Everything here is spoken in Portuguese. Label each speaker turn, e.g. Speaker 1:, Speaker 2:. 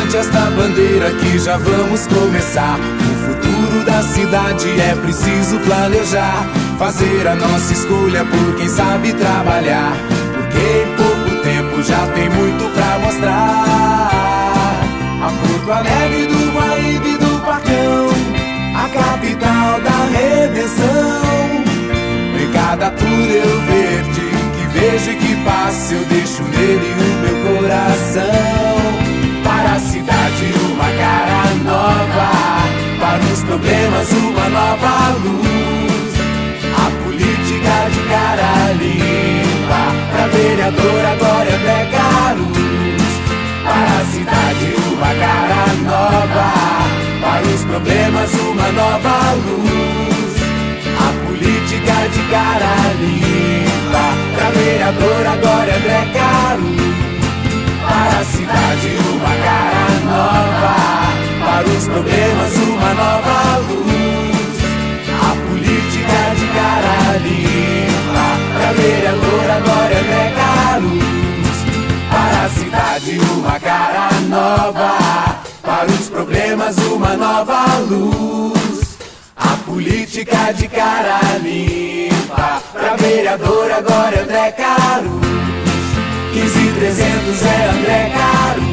Speaker 1: levante esta bandeira que já vamos começar. O futuro da cidade é preciso planejar, fazer a nossa escolha por quem sabe trabalhar, porque em pouco tempo já tem muito pra mostrar. A Porto Alegre do Guaíba e do Parcão, a capital da redenção. Em cada túnel verde que vejo e que passo, eu deixo nele o meu coração. Para a cidade uma cara nova, para os problemas uma nova luz. A política de cara limpa, pra vereadora agora é André Carlos. Para a cidade uma cara nova, para os problemas uma nova luz. A política de cara limpa, pra vereadora agora é André Carlos. Para a cidade uma cara nova, para os problemas uma nova luz. A política de cara limpa, pra vereadora agora é André Carlos. Para a cidade uma cara nova, para os problemas uma nova luz. A política de cara limpa, pra vereadora agora é André Carlos. 15.300 é André Carlos.